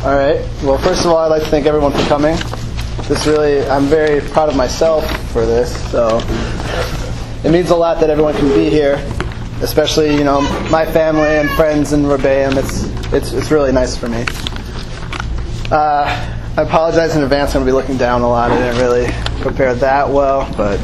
All right. Well, first of all, I'd like to thank everyone for coming. I'm very proud of myself for this. So it means a lot that everyone can be here, especially my family and friends in Rebbeim. It's really nice for me. I apologize in advance. I'm going to be looking down a lot. I didn't really prepare that well, but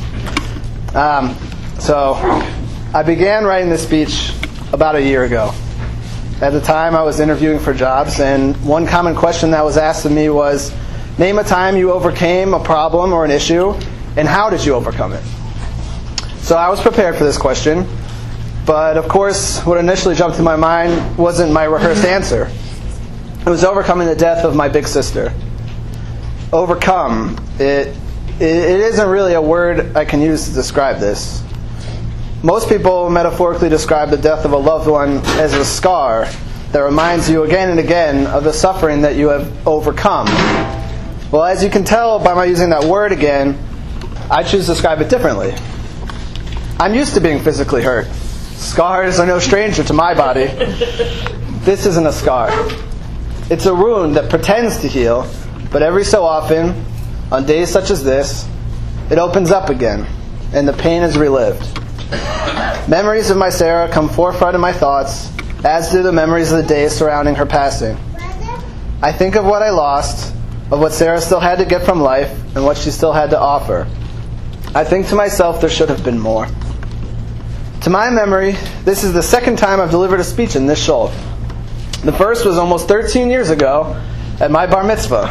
so I began writing this speech about a year ago. At the time, I was interviewing for jobs, and one common question that was asked of me was, name a time you overcame a problem or an issue, and how did you overcome it? So I was prepared for this question, but of course, what initially jumped to my mind wasn't my rehearsed answer. It was overcoming the death of my big sister. Overcome. It isn't really a word I can use to describe this. Most people metaphorically describe the death of a loved one as a scar that reminds you again and again of the suffering that you have overcome. Well, as you can tell by my using that word again, I choose to describe it differently. I'm used to being physically hurt. Scars are no stranger to my body. This isn't a scar. It's a wound that pretends to heal, but every so often, on days such as this, it opens up again, and the pain is relived. Memories of my Sarah come forefront in my thoughts, as do the memories of the days surrounding her passing. I think of what I lost, of what Sarah still had to get from life, and what she still had to offer. I think to myself there should have been more. To my memory, this is the second time I've delivered a speech in this shul. The first was almost 13 years ago at my bar mitzvah.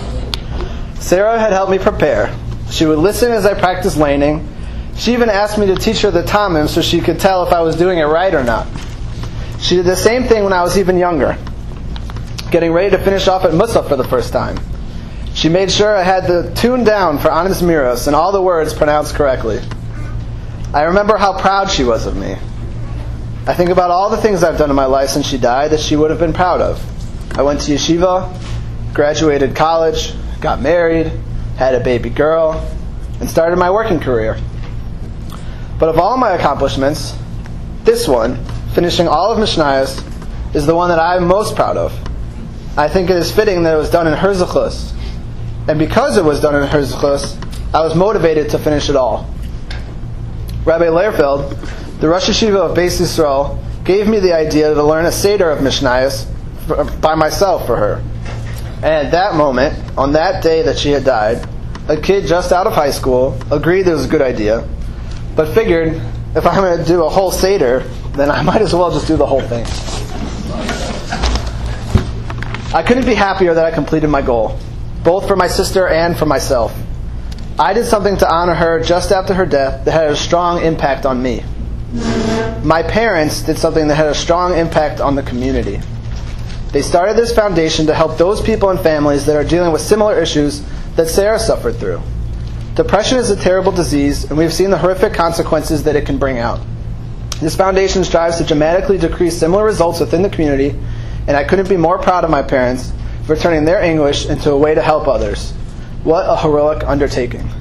Sarah had helped me prepare. She would listen as I practiced laning. She even asked me to teach her the tamim so she could tell if I was doing it right or not. She did the same thing when I was even younger, getting ready to finish off at Musaf for the first time. She made sure I had the tune down for Anis Miros and all the words pronounced correctly. I remember how proud she was of me. I think about all the things I've done in my life since she died that she would have been proud of. I went to yeshiva, graduated college, got married, had a baby girl, and started my working career. But of all my accomplishments, this one, finishing all of Mishnayos, is the one that I'm most proud of. I think it is fitting that it was done in her zechus. And because it was done in her zechus, I was motivated to finish it all. Rabbi Lehrfeld, the Rosh Yeshiva of Beis Yisrael, gave me the idea to learn a Seder of Mishnayos by myself for her. And at that moment, on that day that she had died, a kid just out of high school agreed it was a good idea, but figured if I'm going to do a whole Seder, then I might as well just do the whole thing. I couldn't be happier that I completed my goal, both for my sister and for myself. I did something to honor her just after her death that had a strong impact on me. My parents did something that had a strong impact on the community. They started this foundation to help those people and families that are dealing with similar issues that Sarah suffered through. Depression is a terrible disease, and we've seen the horrific consequences that it can bring out. This foundation strives to dramatically decrease similar results within the community, and I couldn't be more proud of my parents for turning their English into a way to help others. What a heroic undertaking.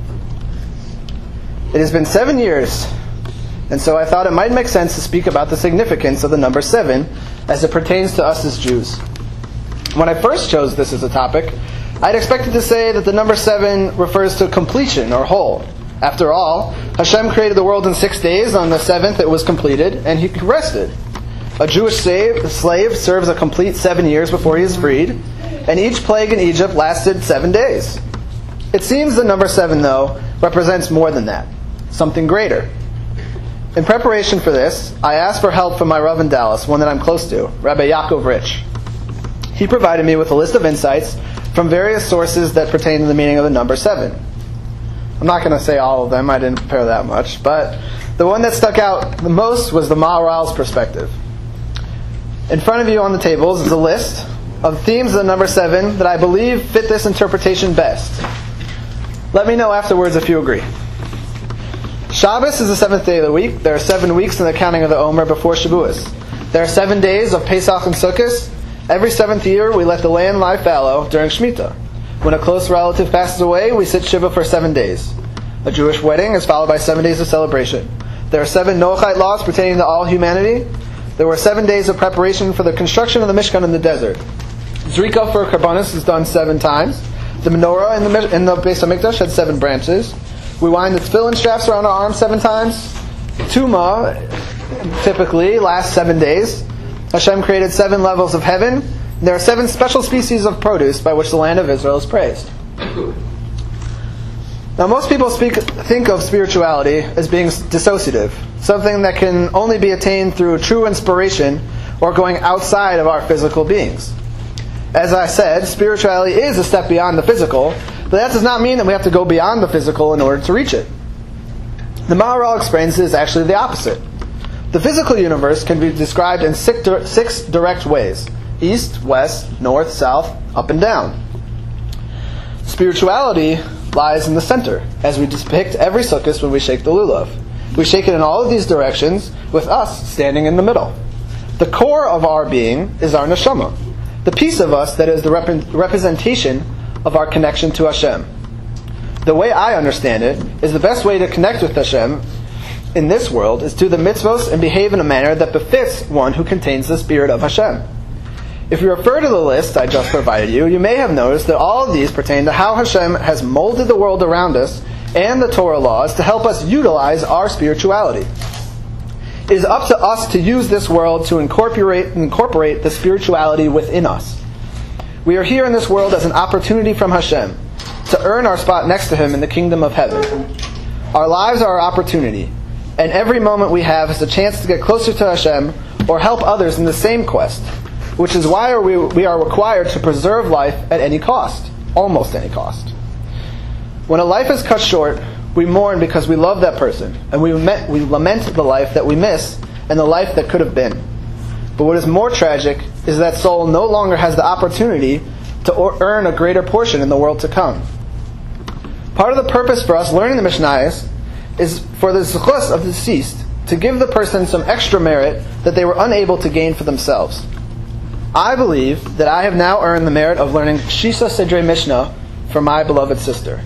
It has been 7 years, and so I thought it might make sense to speak about the significance of the number 7 as it pertains to us as Jews. When I first chose this as a topic, I'd expected to say that the number 7 refers to completion or whole. After all, Hashem created the world in 6 days. On the 7th it was completed, and He rested. A Jewish slave serves a complete 7 years before he is freed, and each plague in Egypt lasted 7 days. It seems the number 7, though, represents more than that, something greater. In preparation for this, I asked for help from my Rav in Dallas, one that I'm close to, Rabbi Yaakov Rich. He provided me with a list of insights from various sources that pertain to the meaning of the number 7. I'm not going to say all of them, I didn't prepare that much, but the one that stuck out the most was the Maharal's perspective. In front of you on the tables is a list of themes of the number 7 that I believe fit this interpretation best. Let me know afterwards if you agree. Shabbos is the 7th day of the week. There are 7 weeks in the counting of the Omer before Shavuos. There are 7 days of Pesach and Sukkot. Every 7th year we let the land lie fallow during Shemitah. When a close relative passes away, we sit Shiva for 7 days. A Jewish wedding is followed by 7 days of celebration. There are 7 Noachite laws pertaining to all humanity. There were 7 days of preparation for the construction of the Mishkan in the desert. Zrika for Karbonis is done 7 times. The menorah in the Beis HaMikdash had 7 branches. We wind the tefillin straps around our arms 7 times. Tuma typically lasts 7 days. Hashem created 7 levels of heaven. There are 7 special species of produce by which the land of Israel is praised. Now, most people think of spirituality as being dissociative, something that can only be attained through true inspiration or going outside of our physical beings. As I said, spirituality is a step beyond the physical, but that does not mean that we have to go beyond the physical in order to reach it. The Maharal explains it is actually the opposite. The physical universe can be described in 6 direct ways: east, west, north, south, up and down. Spirituality lies in the center, as we depict every sukkah when we shake the lulav. We shake it in all of these directions, with us standing in the middle. The core of our being is our neshama, the piece of us that is the representation of our connection to Hashem. The way I understand it is the best way to connect with Hashem in this world is to do the mitzvos and behave in a manner that befits one who contains the spirit of Hashem. If you refer to the list I just provided you, you may have noticed that all of these pertain to how Hashem has molded the world around us and the Torah laws to help us utilize our spirituality. It is up to us to use this world to incorporate the spirituality within us. We are here in this world as an opportunity from Hashem to earn our spot next to Him in the kingdom of heaven. Our lives are our opportunity, and every moment we have is a chance to get closer to Hashem or help others in the same quest, which is why we are required to preserve life at any cost, almost any cost. When a life is cut short, we mourn because we love that person, and we lament the life that we miss and the life that could have been. But what is more tragic is that soul no longer has the opportunity to earn a greater portion in the world to come. Part of the purpose for us learning the Mishnayos is for the zechus of the deceased to give the person some extra merit that they were unable to gain for themselves. I believe that I have now earned the merit of learning Shisa Sedrei Mishnah from my beloved sister.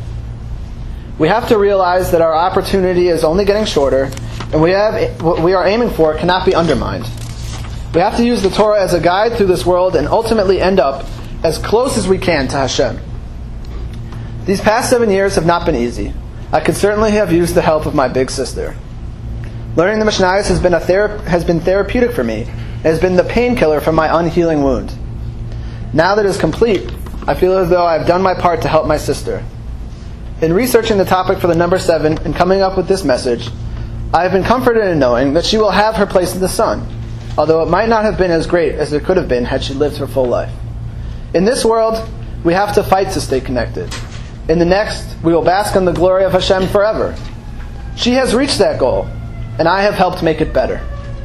We have to realize that our opportunity is only getting shorter, and what we are aiming for cannot be undermined. We have to use the Torah as a guide through this world and ultimately end up as close as we can to Hashem. These past 7 years have not been easy. I could certainly have used the help of my big sister. Learning the Mishnayos has been therapeutic for me. It has been the painkiller for my unhealing wound. Now that it is complete, I feel as though I have done my part to help my sister. In researching the topic for the number 7 and coming up with this message, I have been comforted in knowing that she will have her place in the sun, although it might not have been as great as it could have been had she lived her full life. In this world, we have to fight to stay connected. In the next, we will bask in the glory of Hashem forever. She has reached that goal, and I have helped make it better.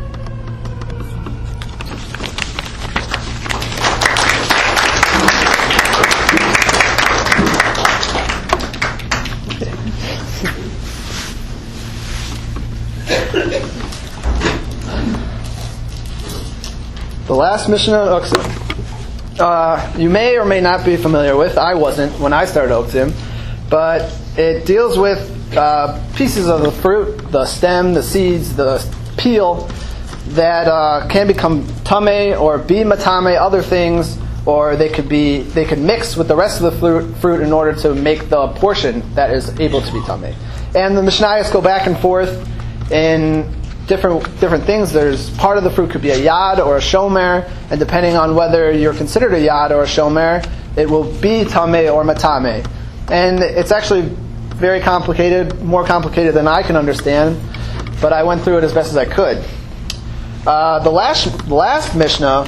The last Mishnah in Uktzim, you may or may not be familiar with. I wasn't when I started Uktzim, but it deals with pieces of the fruit, the stem, the seeds, the peel that can become tameh or be matame, other things, or they could mix with the rest of the fruit in order to make the portion that is able to be tameh. And the Mishnayos go back and forth in different things. There's part of the fruit could be a yad or a shomer, and depending on whether you're considered a yad or a shomer, it will be tameh or matame. And it's actually very complicated, more complicated than I can understand, but I went through it as best as I could. The last Mishnah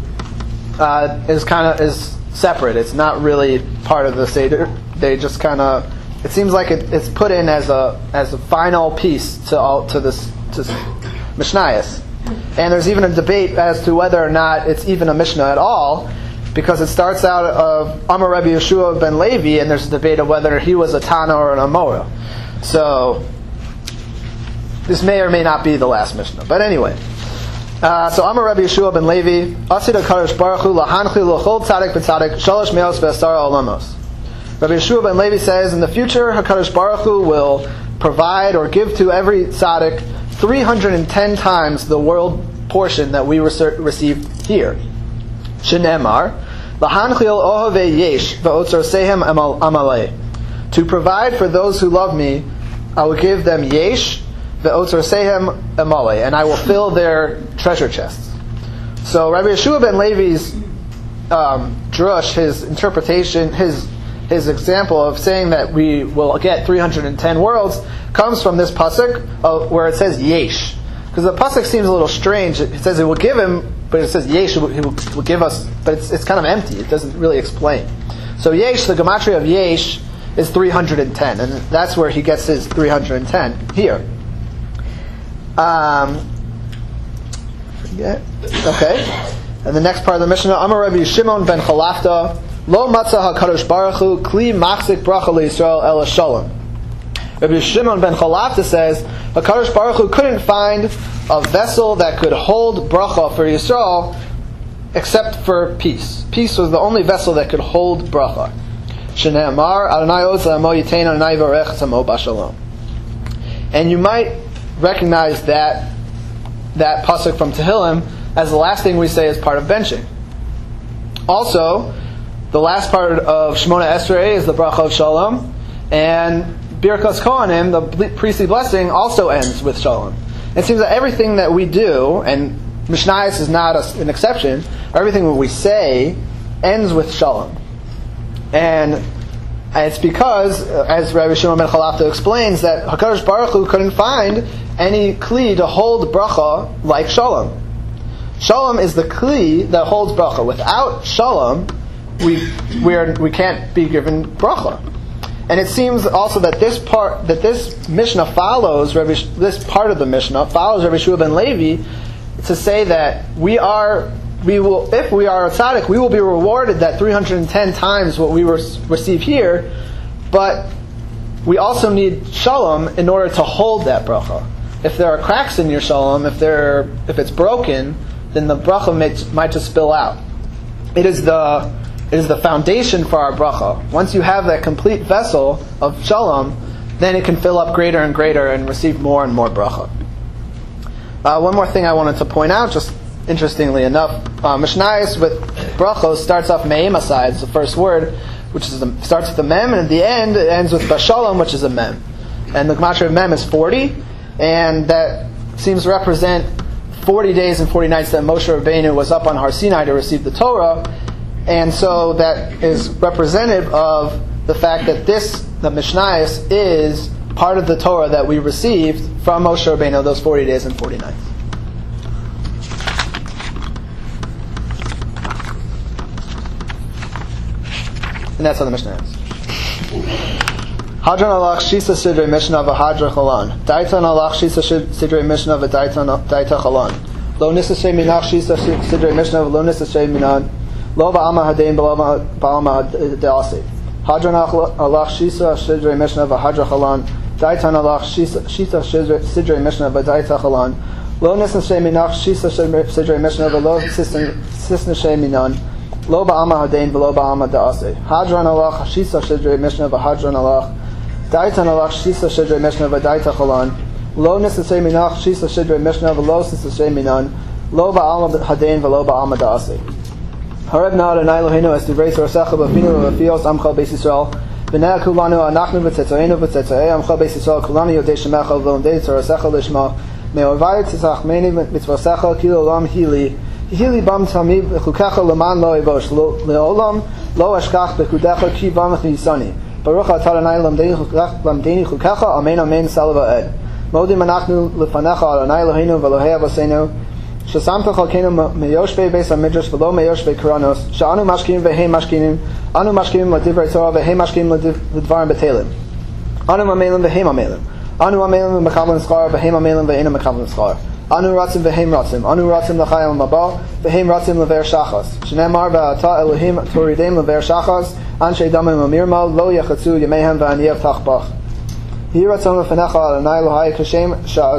is separate. It's not really part of the Seder. They just kind of, it seems like it's put in as a final piece to this Mishnayos. And there's even a debate as to whether or not it's even a Mishnah at all, because it starts out of Amar Rabbi Yeshua ben Levi, and there's a debate of whether he was a Tana or an Amora. So this may or may not be the last Mishnah. But anyway, so Amar Rabbi Yeshua ben Levi, Asid HaKadosh Baruch Hu lahanchi l'chol tzadik b'tzadik shalosh meos v'asara olamos. Rabbi Yeshua ben Levi says, in the future, HaKadosh Baruch Hu will provide or give to every tzaddik 310 times the world portion that we received here. Shenemar, Lahanchil ohave yesh ve'otzarsehem amalei. To provide for those who love me, I will give them yesh ve'otzarsehem amalei, and I will fill their treasure chests. So Rabbi Yeshua ben Levi's drush, his interpretation, his example of saying that we will get 310 worlds comes from this pasuk where it says yesh. Because the pasuk seems a little strange. It says it will give him, but it says yesh, he will give us, but it's kind of empty. It doesn't really explain. So yesh, the gematria of yesh, is 310, and that's where he gets his 310 here. Okay. And the next part of the Mishnah, Amar Rabbi Shimon ben Chalafta, Lo matzah HaKadosh Baruch Hu kli machzik bracha leYisrael ela shalom. Rabbi Shimon ben Chalafta says, HaKadosh Baruch Hu couldn't find a vessel that could hold bracha for Yisrael except for peace. Peace was the only vessel that could hold bracha. Shne'amar Adonai Oz La'amo Yitein Adonai Varech Tzamo Bashalom. And you might recognize that pasuk from Tehillim as the last thing we say as part of benching. Also, the last part of Shemona Esrei is the bracha of Shalom, and Birkas Kohanim, the priestly blessing, also ends with Shalom. It seems that everything that we do, and Mishnayos is not an exception, everything that we say ends with Shalom. And it's because, as Rabbi Shimon ben Chalafta explains, that HaKadosh Baruch Hu couldn't find any kli to hold bracha like Shalom. Shalom is the kli that holds bracha. Without Shalom, we can't be given bracha. And it seems also that this Mishnah follows this part of the Mishnah follows Rabbi Shua ben Levi to say that if we are a tzaddik, we will be rewarded that 310 times what we receive here, but we also need Shalom in order to hold that bracha. If there are cracks in your Shalom, if it's broken, then the bracha might just spill out. It is the foundation for our bracha. Once you have that complete vessel of Shalom, then it can fill up greater and greater and receive more and more bracha. One more thing I wanted to point out, just interestingly enough, Mishnayos with brachos starts off me'em aside, it's the first word, which starts with a mem, and at the end it ends with bashalom, which is a mem. And the gematria of mem is 40, and that seems to represent 40 days and 40 nights that Moshe Rabbeinu was up on Har Sinai to receive the Torah. And so that is representative of the fact that the Mishnayos is part of the Torah that we received from Moshe Rabbeinu those 40 days and 40 nights. And that's how the Mishnah ends. Hadran alach shisa sidrei Mishnah v'hadra chalan. Daitan alach shisa sidrei Mishnah v'daita chalan. Lo nisashay minach shisa sidrei Mishnah v'lo nisashay minan. Lo ba'alma hadein ba'alma de'asi. Hadran alach shisa sidrei Mishnah v'hadra chalan. Daitan alach shisa sidrei Mishnah v'daita chalan. Lo nisashay minach shisa sidrei Mishnah v'lo sisnashay minan. Lo ba'alma hadein v'lo ba'alma de'asi. Hadran alach shisa sidrei Mishnah v'hadran alach. Daitan alach shisa shidrei Mishnah v'daita cholan. Lo nisashay minach shisa shidrei Mishnah v'lo nisashay minan. Lo ba'alma hadein v'lo ba'alma da'asi. Hareb na Adonai Eloheinu es divrei torasecha b'finu v'fios amcha beis Yisrael. V'nei kulanu anachnu v'tzetzoenu v'tzetzoei amcha beis Yisrael kulanu yodei shemecha v'lomdei torasecha l'shma. Me'orvai tzachmeni mitzvosecha kilo olam hili. Hili bam tamid v'chukecha l'man lo evosh. Le'olam lo ashkach b'kudecha ki bam v'yisani. Baruch atah Adonai lamdeni chukecha, amen amen salva ed. Modim anachnu lefanecha Adonai Eloheinu v'Elohei Avosenu, shesamta chalkenu meyoshvei beis hamidrash v'lo meyoshvei kuranos, she'anu mashkinim v'hei mashkinim, anu mashkinim l'divrei Torah v'hei mashkinim l'dvarim betelim. Anu mamelim v'hei mamelim. Anu mamelim v'mekablim schar v'hei mamelim v'einu mekablim schar. Anu ratzim v'heim ratzim. Anu ratzim l'chayim mabal v'heim ratzim l'ver shachas. Shneimar v'atah Elohim toridem l'ver shachas. Anshe damim amirma lo yachatzu yemehem v'aniyev tachbach. Hi ratzon l'fenecha Adonai Elohai kashem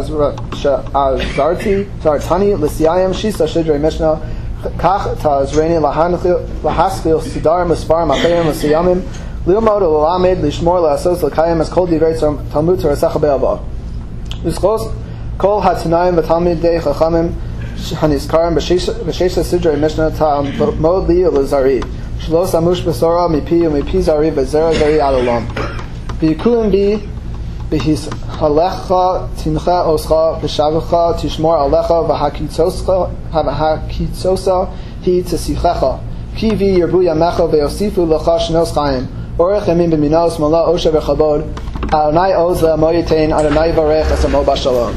sha'azarti zartani l'siyayim shisa shidrei Mishnah kach ta'azreini lahaskil sidar misbar machayim l'siyamim li'omod l'lamed l'shmor l'asos l'kayim as kol divrei Talmud Torasecha be'avah. Uskos kol hatanayim v'talmidei chachamim hanizkarim b'sheisha sidrei Mishnah ta'amod li l'zari. Shlos amush besora mipi umipi zari bezera zari adolam. V'yikulim bi b'his halecha tincha oscha b'shavcha tishmor alecha v'hakitzosa hi tesichecha. Ki vi yerbu yamecha ve'yosifu lecha shnos chaim. Orech yamin b'minos mala osha v'chabod. Adonai oz le'amoyetain Adonai varech esamo b'shalom.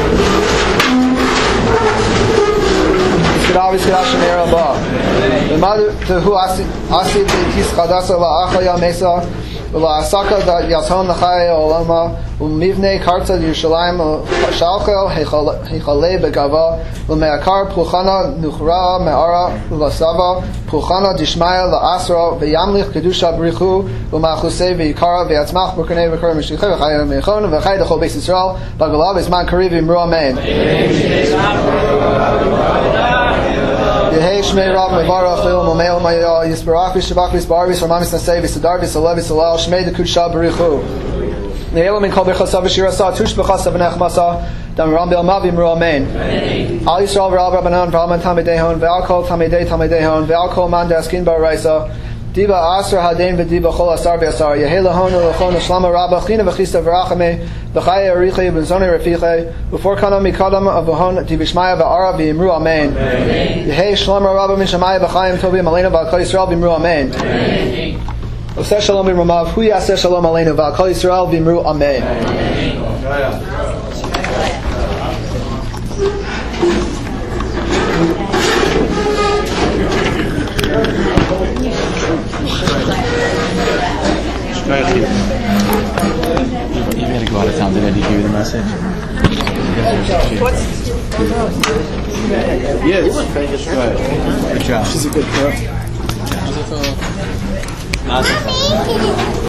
Yisrael Shemer Abba. V'madu tehu asi b'tis chadasa la'achaya mesa v'la'asaka yashon l'chaya olama u'mivnei karta Yerushalayim shalchel hechalei begava l'me'akar pulchana nuchra me'ara l'sava pulchana dishmaya la'asra v'yamlich kedusha b'richu u'machusei v'yikara v'yatzmach b'karnei v'kar m'shlichei v'chaya m'echon v'chay d'chol beis Yisrael b'galav isman kariv imru amen. Yehei Shmei Rav Mevarach Lil Momeo Maya Yisbarach Vishabach Visbar Visramamis Nasei Visadar Visalev Visalal Shmei Dekudsha Barichu Ne'elam Min Kol B'chasa V'shirasa Tush B'chasa V'nechmasa Dam Ram B'el Mavi Mru Amen Al Yisrael V'al Rabbanan V'al Man Tamidehon V'al Kol Tamidehon V'al Kol Man Daskin Ba'araisa Diba Asr Hadein V'diba Chol Asar V'asar Yehei Lahon L'chon Shlama Rabba China V'chista V'rachame V'chaya Arichei V'zoni Rafichei B'for Kana Mikadam Avahon Divishmaya V'ara V'imru Amen Yehei Shlama Rabba Mishamaya V'chayim Tobi Malena V'al Yisrael V'imru Amen Oseh Shalom V'ramav Hu Yaseh Shalom Aleinu V'al Yisrael V'imru Amen. You gotta go out of town. Did Eddie give you the message? Yes. Go ahead. Good job. She's a good girl.